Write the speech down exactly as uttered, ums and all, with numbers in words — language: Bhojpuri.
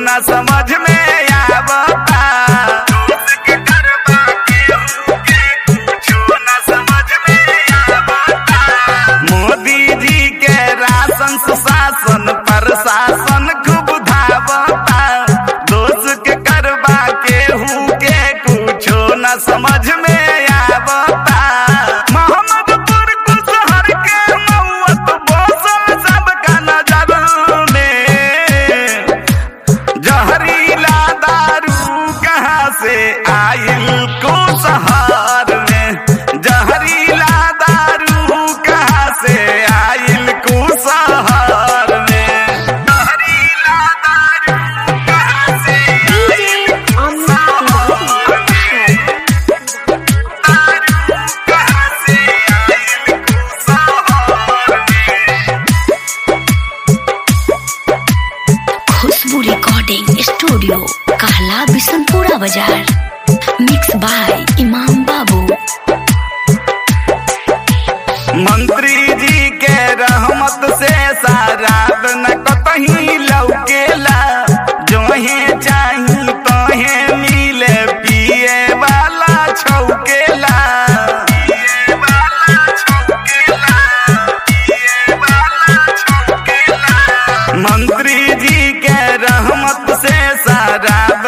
न समझ में आवता। दोस्त के करबा केहू के कुछो न समझ में आवता। मोदी जी के राशन सुशासन प्रशासन खूब धावता। दोस्त के करबा केहू के कुछो न समझ में आवता। मोहम्मदपुर को शहर के मौत बोसल सबका नजर में। जहरीला दारू कहाँ से आइल को शहर में। जहरीला दारू कहाँ से आइल को शहर में। जहरीला दारू कहाँ से आइल को शहर में। दारू कहाँ से आइल को शहर में। खुशबू रिकॉर्डिंग स्टूडियो कहला बिशनपुरा बाजार। मिक्स बाय इमाम बाबू। मंत्री जी के रहमत से शराब न कतही लौकेला। जोहे चाही तोहे मिले पिए वाला छौकेला। पिए वाला छौकेला। पिए वाला छौकेला। मंत्री जी के रहमत से शराब